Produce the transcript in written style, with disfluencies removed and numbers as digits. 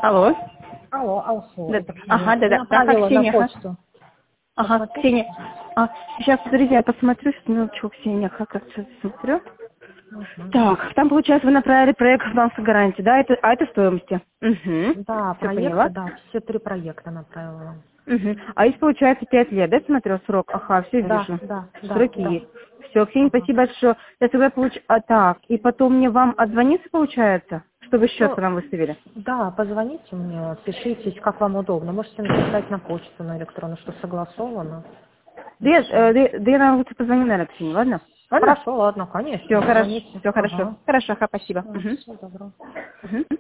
Алло. Алло, Алсу. Да, ага, да. Направила Ксения, на почту. Ага, Посмотри. Ксения. Сейчас, смотрите, я посмотрю, минуточку, Ксения, как это смотрю. Мгм. Так, там, получается, вы направили проект финансовой гарантии, да? Это стоимости. Угу. Да, Все проекты, поняла. да, все 3 проекта направила. Угу. А есть, получается, 5 лет, да, смотрел срок? Ага, все Да, вижу. да, да, Сроки да. есть. Все, Ксения, Ага. спасибо большое. Я тогда так, и потом мне вам отзвониться, получается, чтобы счет Ну, нам выставили? да, позвоните мне, пишите, как вам удобно. Можете написать на почту, на электронную, что согласовано. И все. Да я вам лучше позвоню, наверное, Ксения, ладно? Ладно? Хорошо, ладно, конечно. Все, хорошо, Звоните. все хорошо. Ага. Хорошо, спасибо. Всего доброго. Угу.